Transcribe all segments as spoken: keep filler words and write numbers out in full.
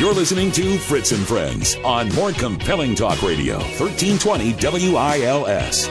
You're listening to Fritz and Friends on More Compelling Talk Radio, thirteen twenty W I L S.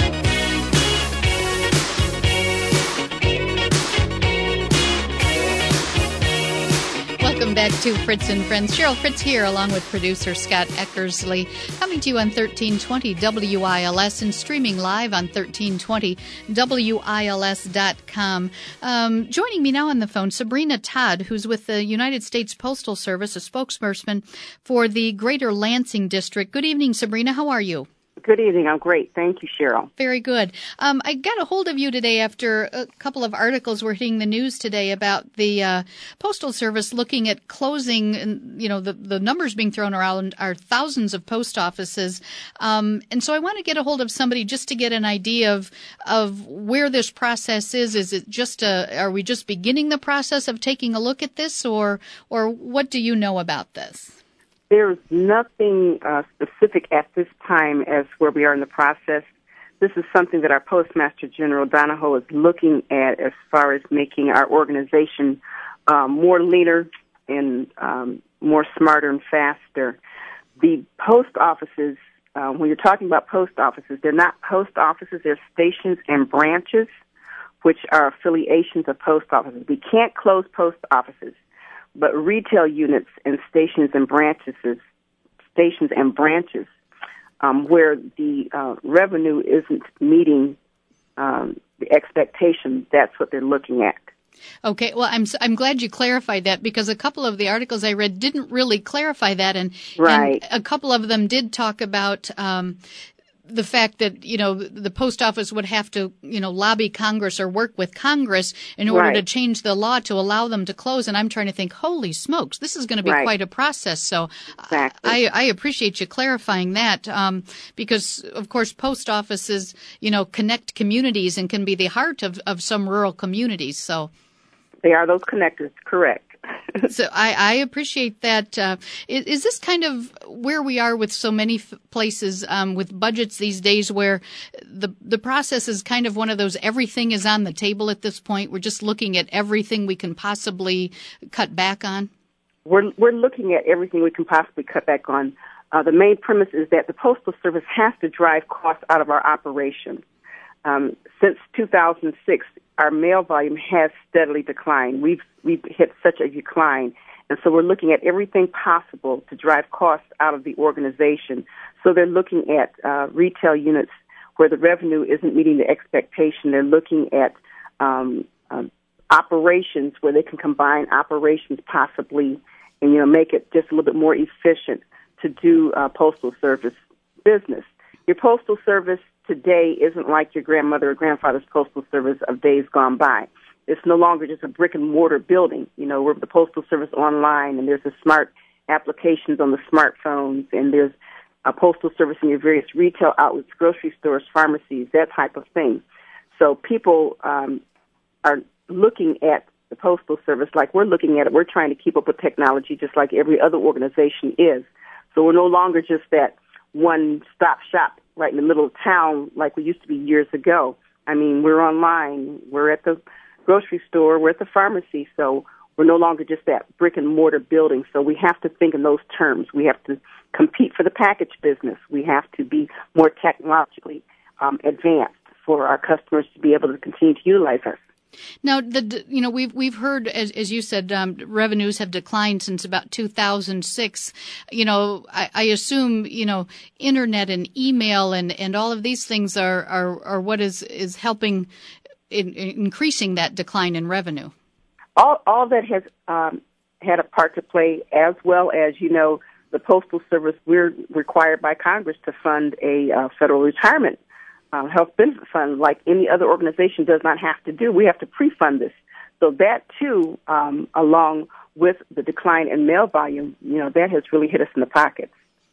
Welcome back to Fritz and Friends. Cheryl Fritz here, along with producer Scott Eckersley, coming to you on thirteen twenty W I L S and streaming live on thirteen twenty W I L S dot com. Um, joining me now on the phone, Sabrina Todd, who's with the United States Postal Service, a spokesperson for the Greater Lansing District. Good evening, Sabrina. How are you? Good evening. I'm great. Thank you, Cheryl. Very good. Um, I got a hold of you today after a couple of articles were hitting the news today about the uh, Postal Service looking at closing, and, you know, the, the numbers being thrown around are thousands of post offices. Um, and so I want to get a hold of somebody just to get an idea of of where this process is. Is it just a, are we just beginning the process of taking a look at this, or or what do you know about this? There's nothing uh, specific at this time as where we are in the process. This is something that our Postmaster General, Donahoe, is looking at as far as making our organization um, more leaner and um, more smarter and faster. The post offices, uh, when you're talking about post offices, they're not post offices, they're stations and branches, which are affiliations of post offices. We can't close post offices. But retail units and stations and branches, stations and branches, um, where the uh, revenue isn't meeting um, the expectation, that's what they're looking at. Okay, well, I'm I'm glad you clarified that, because a couple of the articles I read didn't really clarify that, and, right. and a couple of them did talk about um, the fact that, you know, the post office would have to, you know, lobby Congress or work with Congress in order right. to change the law to allow them to close. And I'm trying to think, holy smokes, this is going to be right. quite a process. So exactly. I, I appreciate you clarifying that, um, because, of course, post offices, you know, connect communities and can be the heart of, of some rural communities. So they are those connectors, correct. So I, I appreciate that. Uh, is, is this kind of where we are with so many f- places um, with budgets these days, where the the process is kind of one of those everything is on the table at this point? We're just looking at everything we can possibly cut back on? We're, we're looking at everything we can possibly cut back on. Uh, the main premise is that the Postal Service has to drive costs out of our operations. Um, since two thousand six, our mail volume has steadily declined. We've we've hit such a decline, and so we're looking at everything possible to drive costs out of the organization. So they're looking at uh, retail units where the revenue isn't meeting the expectation. They're looking at um, um, operations where they can combine operations possibly, and you know make it just a little bit more efficient to do uh, postal service business. Your postal service today isn't like your grandmother or grandfather's postal service of days gone by. It's no longer just a brick and mortar building. You know, we're the postal service online, and there's the smart applications on the smartphones, and there's a postal service in your various retail outlets, grocery stores, pharmacies, that type of thing. So people um, are looking at the postal service like we're looking at it. We're trying to keep up with technology just like every other organization is. So we're no longer just that one-stop shop right in the middle of town like we used to be years ago. I mean, we're online, we're at the grocery store, we're at the pharmacy, so we're no longer just that brick-and-mortar building. So we have to think in those terms. We have to compete for the package business. We have to be more technologically um, advanced for our customers to be able to continue to utilize us. Now, the you know we've we've heard, as as you said, um, revenues have declined since about two thousand six. You know, I, I assume you know internet and email and, and all of these things are, are, are what is is helping in, in increasing that decline in revenue. All all that has um, had a part to play, as well as you know the Postal Service. We're required by Congress to fund a uh, federal retirement Uh, health benefit fund like any other organization does not have to do. We have to pre-fund this. So that, too, um, along with the decline in mail volume, you know, that has really hit us in the pockets.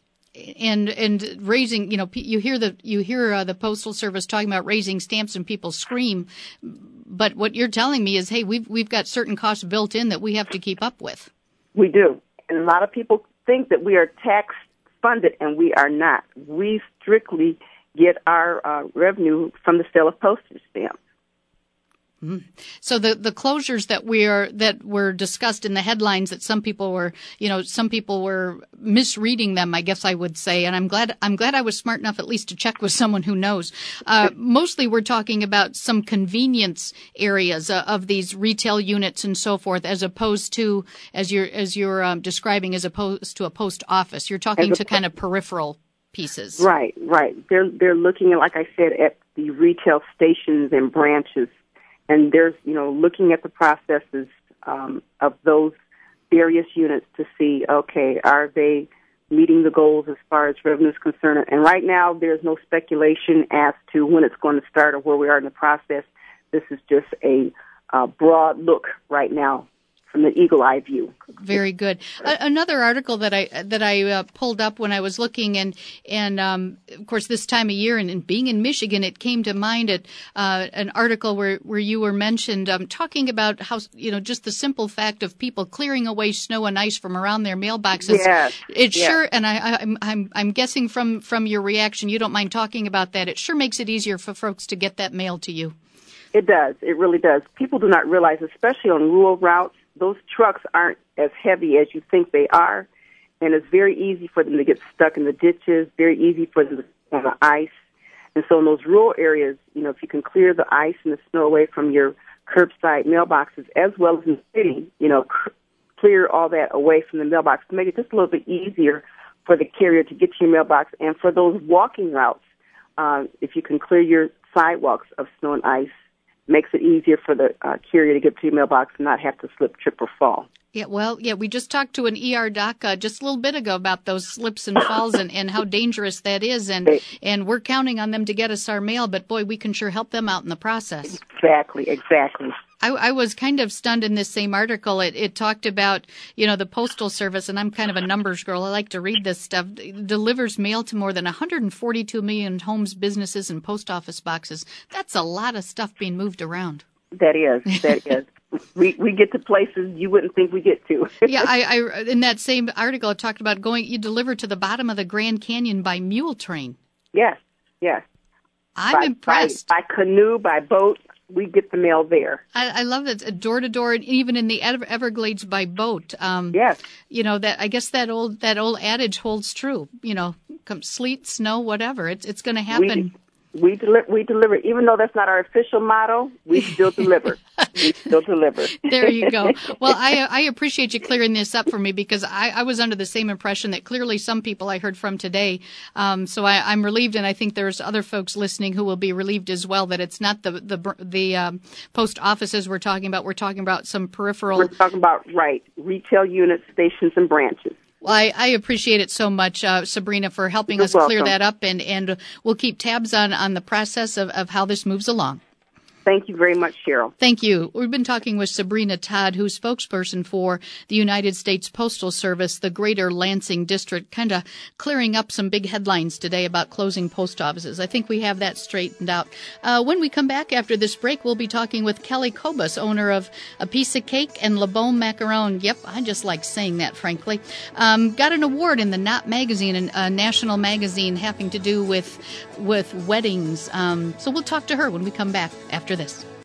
And and raising, you know, you hear the you hear uh, the Postal Service talking about raising stamps and people scream. But what you're telling me is, hey, we've we've got certain costs built in that we have to keep up with. We do. And a lot of people think that we are tax funded, and we are not. We strictly get our uh, revenue from the sale of postage stamps. So the, the closures that we are that were discussed in the headlines, that some people were, you know, some people were misreading them, I guess I would say, and I'm glad I'm glad I was smart enough at least to check with someone who knows. Uh, mostly, we're talking about some convenience areas uh, of these retail units and so forth, as opposed to as you're as you're um, describing, as opposed to a post office. You're talking to kind of peripheral pieces. Right, right. They're they're looking at, like I said, at the retail stations and branches. And there's, you know, looking at the processes um, of those various units to see, okay, are they meeting the goals as far as revenue is concerned? And right now, there's no speculation as to when it's going to start or where we are in the process. This is just a uh, broad look right now from the eagle eye view. Very good. A- another article that I that I uh, pulled up when I was looking, and and um, of course this time of year, and, and being in Michigan, it came to mind at uh, an article where, where you were mentioned, um, talking about how, you know, just the simple fact of people clearing away snow and ice from around their mailboxes. Yes. It yes. sure, and I, I, I'm I'm I'm guessing from from your reaction, you don't mind talking about that. It sure makes it easier for folks to get that mail to you. It does. It really does. People do not realize, especially on rural routes, those trucks aren't as heavy as you think they are, and it's very easy for them to get stuck in the ditches, very easy for them to on the ice. And so in those rural areas, you know, if you can clear the ice and the snow away from your curbside mailboxes, as well as in the city, you know, c- clear all that away from the mailbox to make it just a little bit easier for the carrier to get to your mailbox. And for those walking routes, uh, if you can clear your sidewalks of snow and ice, makes it easier for the uh, carrier to get to your mailbox and not have to slip, trip, or fall. Yeah, well, yeah, we just talked to an E R doc uh, just a little bit ago about those slips and falls and, and how dangerous that is, and and we're counting on them to get us our mail, but boy, we can sure help them out in the process. Exactly, exactly. I, I was kind of stunned in this same article. It, it talked about, you know, the Postal Service, and I'm kind of a numbers girl. I like to read this stuff. It delivers mail to more than one hundred forty-two million homes, businesses, and post office boxes. That's a lot of stuff being moved around. That is, that is. We we get to places you wouldn't think we get to. Yeah, I, I in that same article it talked about going. You deliver to the bottom of the Grand Canyon by mule train. Yes, yes. I'm by, impressed. By, by canoe, by boat, we get the mail there. I, I love that, door to door, and even in the Ever- Everglades by boat. Um, yes. You know that. I guess that old that old adage holds true. You know, come sleet, snow, whatever. It's it's going to happen. We, We deliver. We deliver. Even though that's not our official motto, we still deliver. we still deliver. There you go. Well, I I appreciate you clearing this up for me, because I, I was under the same impression that clearly some people I heard from today. Um, so I, I'm relieved, and I think there's other folks listening who will be relieved as well, that it's not the the the um, post offices we're talking about. We're talking about some peripheral. We're talking about right retail units, stations, and branches. Well, I, I appreciate it so much, uh, Sabrina, for helping You're us clear welcome. that up, and, and we'll keep tabs on, on the process of, of how this moves along. Thank you very much, Cheryl. Thank you. We've been talking with Sabrina Todd, who's spokesperson for the United States Postal Service, the Greater Lansing District, kind of clearing up some big headlines today about closing post offices. I think we have that straightened out. Uh, when we come back after this break, we'll be talking with Kelly Kobus, owner of A Piece of Cake and Le Bon Macaron. Yep, I just like saying that, frankly. Um, got an award in the Knot magazine, a national magazine having to do with with weddings. Um, so we'll talk to her when we come back after this.